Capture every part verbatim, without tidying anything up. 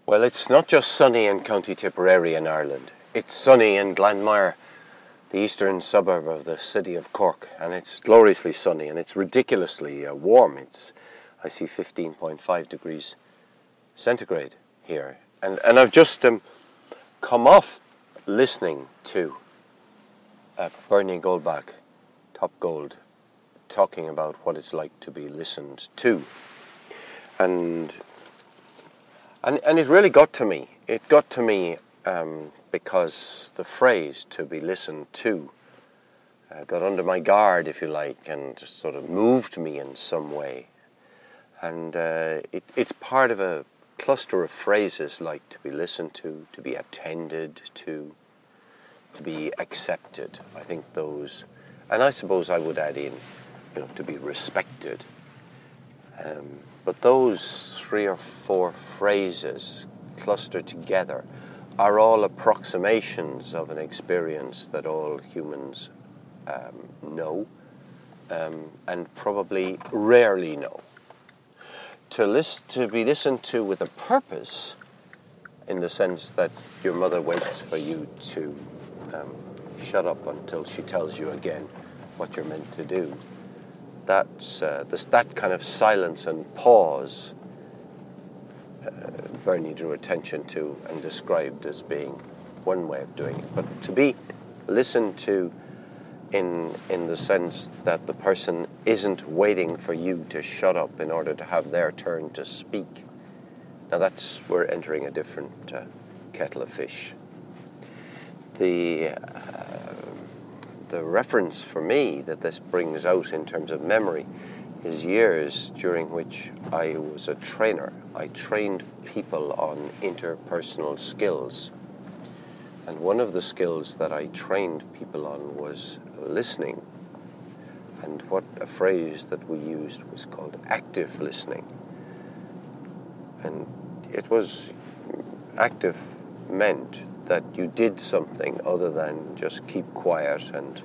Well, it's not just sunny in County Tipperary in Ireland. It's sunny in Glanmire, the eastern suburb of the city of Cork, and it's gloriously sunny and it's ridiculously uh, warm. It's I see fifteen point five degrees centigrade here, and and I've just um, come off listening to uh, Bernie Goldbach, Top Gold, talking about what it's like to be listened to, and. And and it really got to me. It got to me um, because the phrase "to be listened to" uh, got under my guard, if you like, and just sort of moved me in some way. And uh, it, it's part of a cluster of phrases like "to be listened to," "to be attended to," "to be accepted." I think those, and I suppose I would add in, you know, "to be respected." Um, but those three or four phrases clustered together are all approximations of an experience that all humans um, know um, and probably rarely know. To listen, to be listened to with a purpose, in the sense that your mother waits for you to um, shut up until she tells you again what you're meant to do. That's uh, this, that kind of silence and pause uh, Bernie drew attention to and described as being one way of doing it. But to be listened to in in the sense that the person isn't waiting for you to shut up in order to have their turn to speak. Now that's, we're entering a different uh, kettle of fish. The uh, The reference for me that this brings out in terms of memory is years during which I was a trainer. I trained people on interpersonal skills. And one of the skills that I trained people on was listening. And what a phrase that we used was called active listening. And it was active meant that you did something other than just keep quiet and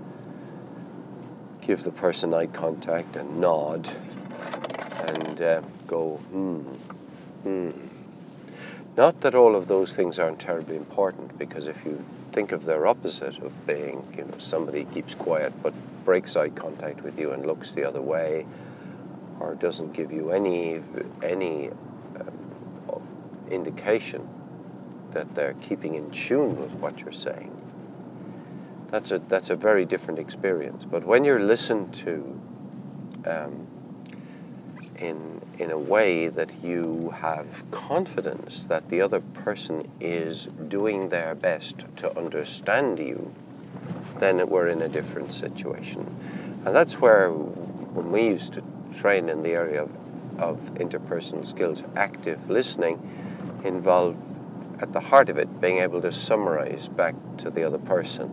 give the person eye contact and nod and uh, go, hmm, hmm. Not that all of those things aren't terribly important, because if you think of their opposite of being, you know, somebody keeps quiet but breaks eye contact with you and looks the other way, or doesn't give you any any um, indication that they're keeping in tune with what you're saying. That's a that's a very different experience. But when you're listened to um, in in a way that you have confidence that the other person is doing their best to understand you, then we're in a different situation. And that's where, when we used to train in the area of, of interpersonal skills, active listening involved, at the heart of it, being able to summarize back to the other person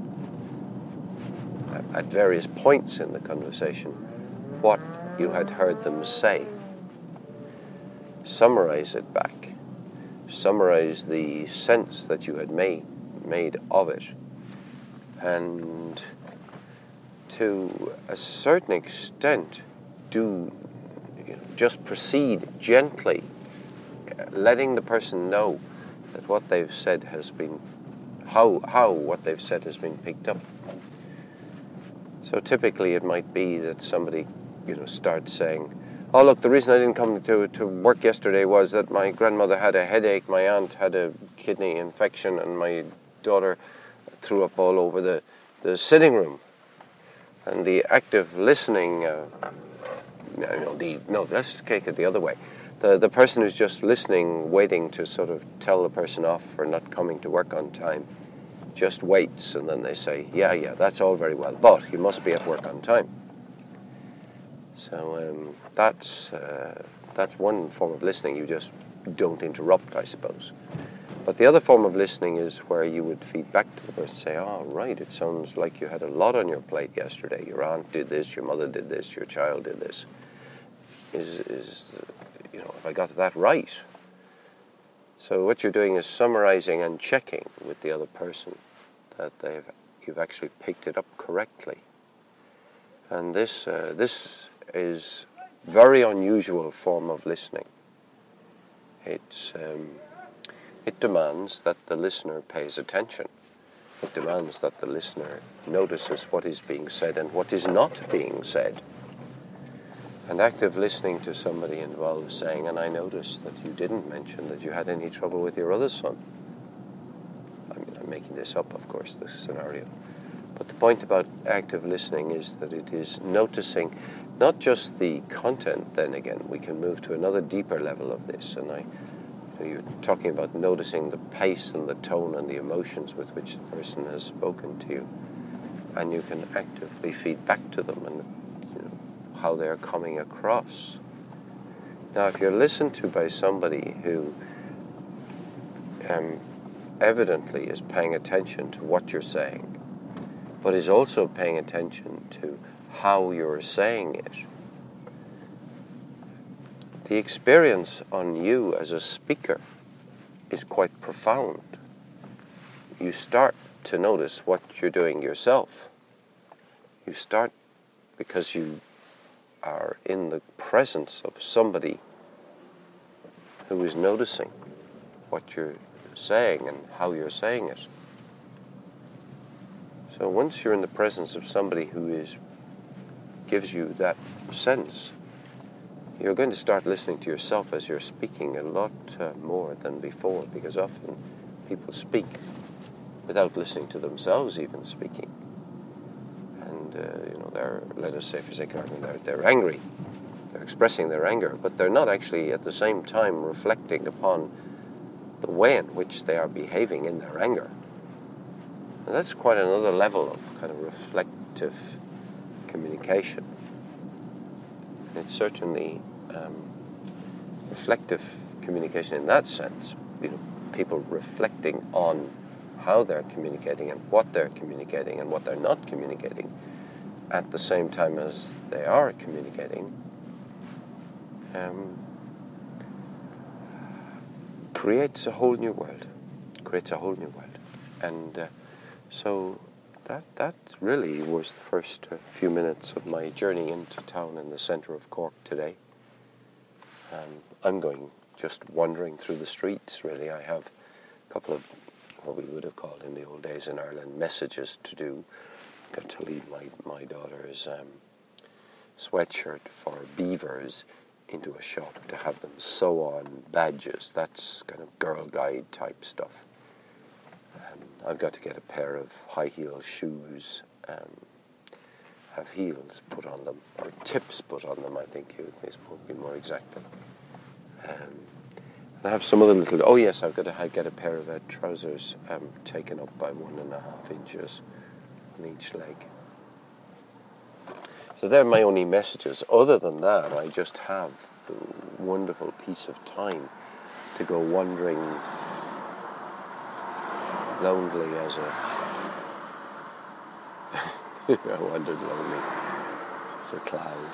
at various points in the conversation what you had heard them say. Summarize it back. Summarize the sense that you had made, made of it. And to a certain extent, do you know, just proceed gently, letting the person know that what they've said has been, how how what they've said has been picked up. So typically it might be that somebody, you know, starts saying, oh look, the reason I didn't come to, to work yesterday was that my grandmother had a headache, my aunt had a kidney infection, and my daughter threw up all over the, the sitting room. And the active listening, uh, no, no, the, no, let's take it the other way. The the person who's just listening, waiting to sort of tell the person off for not coming to work on time, just waits, and then they say, yeah, yeah, that's all very well, but you must be at work on time. So um, that's uh, that's one form of listening. You just don't interrupt, I suppose. But the other form of listening is where you would feed back to the person, say, oh, right, it sounds like you had a lot on your plate yesterday. Your aunt did this, your mother did this, your child did this. Is, is you know, have I got that right? So what you're doing is summarizing and checking with the other person that they've you've actually picked it up correctly. And this uh, this is very unusual form of listening. It's um, It demands that the listener pays attention. It demands that the listener notices what is being said and what is not being said. And active listening to somebody involves saying, and I noticed that you didn't mention that you had any trouble with your other son. I mean, I'm making this up, of course, this scenario. But the point about active listening is that it is noticing not just the content, then again, we can move to another deeper level of this. And I, you know, you're talking about noticing the pace and the tone and the emotions with which the person has spoken to you. And you can actively feed back to them and you know, how they're coming across. Now, if you're listened to by somebody who um, evidently is paying attention to what you're saying, but is also paying attention to how you're saying it, the experience on you as a speaker is quite profound. You start to notice what you're doing yourself. You start because you are in the presence of somebody who is noticing what you're saying and how you're saying it. So once you're in the presence of somebody who is gives you that sense, you're going to start listening to yourself as you're speaking a lot uh, more than before, because often people speak without listening to themselves even speaking. And, uh, you know, they're, let us say for sake of argument, they're, they're angry. They're expressing their anger, but they're not actually at the same time reflecting upon the way in which they are behaving in their anger. And that's quite another level of kind of reflective communication. And it's certainly um, reflective communication in that sense. You know, people reflecting on how they're communicating and what they're communicating and what they're not communicating at the same time as they are communicating um, creates a whole new world. Creates a whole new world. And uh, so that that really was the first uh, few minutes of my journey into town in the centre of Cork today. Um, I'm going just wandering through the streets, really. I have a couple of what we would have called in the old days in Ireland messages to do. Got to leave my, my daughter's um, sweatshirt for beavers into a shop to have them sew on badges. That's kind of Girl Guide type stuff. Um, I've got to get a pair of high heel shoes, um, have heels put on them, or tips put on them, I think is would be more exactly. Um, and I have some other little, oh yes, I've got to get a pair of uh, trousers um, taken up by one and a half inches on each leg. So they're my only messages. Other than that, I just have a wonderful piece of time to go wandering lonely as a I wandered lonely as a cloud.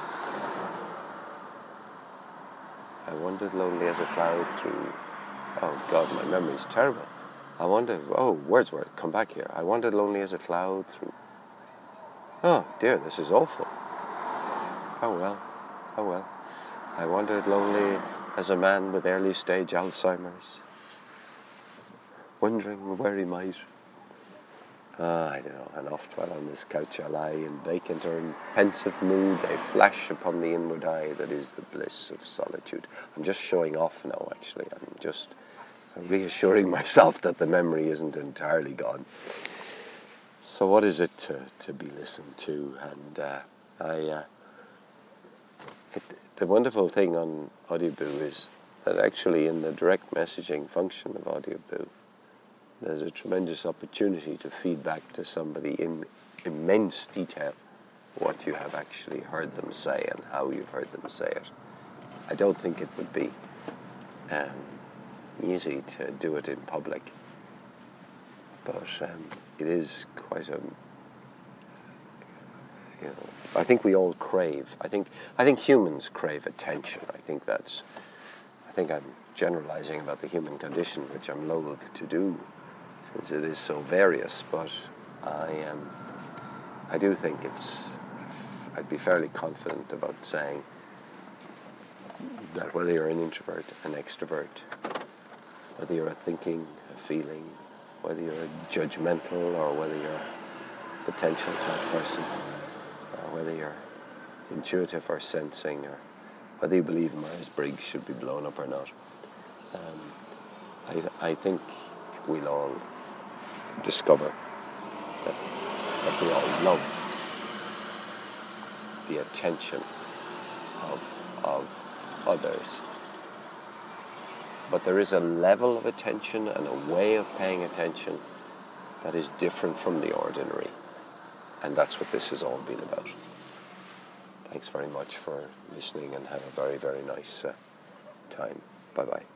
I wandered lonely as a cloud through, oh God, my memory's terrible. I wandered, oh, Wordsworth, come back here. I wandered lonely as a cloud through, oh dear, this is awful. Oh well, oh well. I wandered lonely as a man with early stage Alzheimer's, wondering where he might. Ah, I don't know, and oft while on this couch I lie in vacant or in pensive mood, they flash upon the inward eye that is the bliss of solitude. I'm just showing off now, actually. I'm just reassuring myself that the memory isn't entirely gone. So what is it to, to be listened to? And uh, I, uh, it, the wonderful thing on Audioboo is that actually in the direct messaging function of Audioboo, there's a tremendous opportunity to feed back to somebody in immense detail what you have actually heard them say and how you've heard them say it. I don't think it would be um, easy to do it in public, but um, it is quite a, you know, I think we all crave, I think, I think humans crave attention. I think that's, I think I'm generalizing about the human condition, which I'm loath to do, since it is so various, but I um, I do think it's, I'd be fairly confident about saying that whether you're an introvert, an extrovert, whether you're a thinking, a feeling, whether you're a judgmental or whether you're a potential type person, or whether you're intuitive or sensing, or whether you believe Myers-Briggs should be blown up or not. Um, I, I think we'll all discover that, that we all love the attention of, of others. But there is a level of attention and a way of paying attention that is different from the ordinary. And that's what this has all been about. Thanks very much for listening, and have a very, very nice uh, time. Bye-bye.